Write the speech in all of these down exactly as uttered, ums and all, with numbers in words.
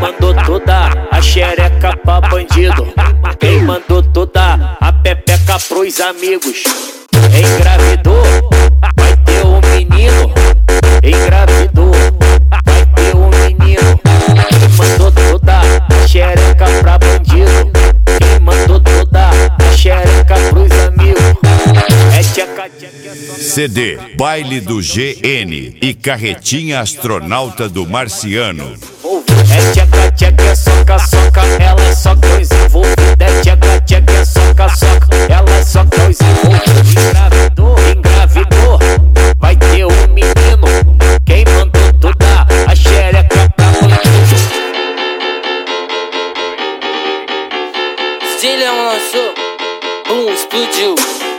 mandou toda a xereca pra bandido? Quem mandou toda a pepeca pros amigos? Engravidou, vai ter um menino. Engravidou, vai ter um menino. Quem mandou toda a xereca pra bandido? Quem mandou toda a xereca pros amigos? É tcheca, tcheca, C D Baile do G N e Carretinha Astronauta do Marciano. É tcheca, tcheca, soca, soca, ela é só coisa envolvida. É tcheca, tcheca, soca, soca, ela é só coisa envolvida. Engravidou, engravidou, vai ter um menino. Quem mandou toda a xereca pra bandido? D J Leão lançou, bum, explodiu.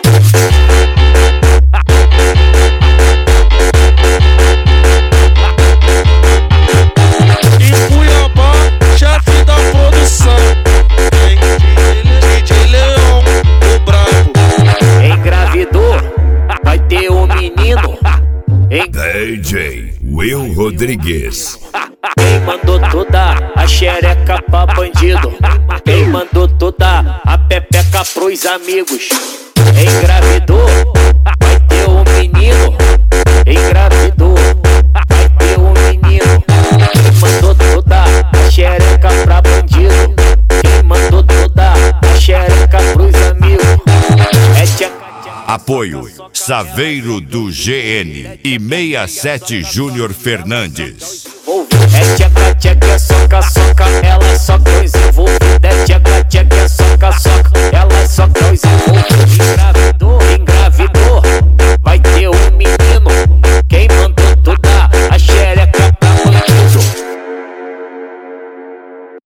D J Will Rodrigues. Quem mandou toda a xereca pra bandido? Quem mandou toda a pepeca pros amigos? Engravidou, vai ter um menino. Engravidou, vai ter um menino. Quem mandou toda a xereca pra bandido? Quem mandou toda a xereca pros amigos? É tcheca. Apoio Saveiro do G N e sessenta e sete Júnior Fernandes. É tcheca, tcheca, soca,